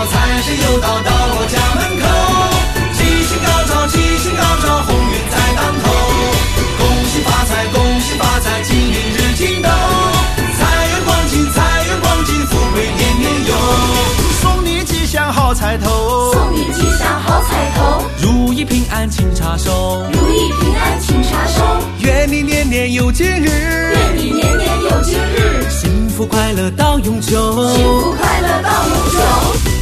到，财神又到我家门口。七星高照，七星高照，鸿运在当头。恭喜发财，恭喜发财，金银日进斗。财源广进，财源广进，富贵年年有。送你吉祥好彩头， 送你吉祥好彩头。 如意平安请插手， 如意平安请插手。 愿你年年有今日， 愿你年年有今日。 幸福快乐到永久， 幸福快乐到永久。